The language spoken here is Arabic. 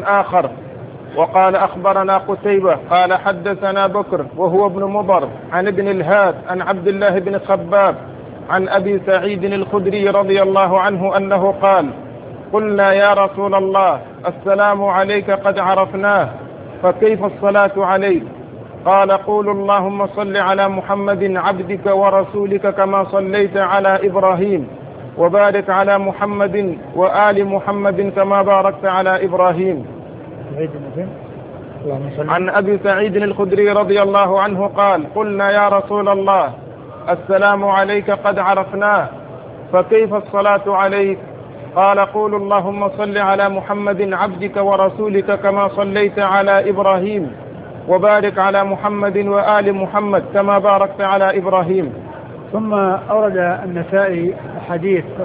آخر. وقال أخبرنا قتيبة قال حدثنا بكر وهو ابن مضر عن ابن الهاد عن عبد الله بن خباب عن أبي سعيد الخدري رضي الله عنه أنه قال: قلنا يا رسول الله السلام عليك قد عرفناه، فكيف الصلاة عليك؟ قال: قول اللهم صل على محمد عبدك ورسولك كما صليت على إبراهيم، وبارك على محمد وآل محمد كما باركت على إبراهيم. عن أبي سعيد الخدري رضي الله عنه قال: قلنا يا رسول الله السلام عليك قد عرفناه، فكيف الصلاة عليك؟ قال: قول اللهم صل على محمد عبدك ورسولك كما صليت على إبراهيم، وبارك على محمد وآل محمد كما باركت على إبراهيم. ثم أورد النسائي حديث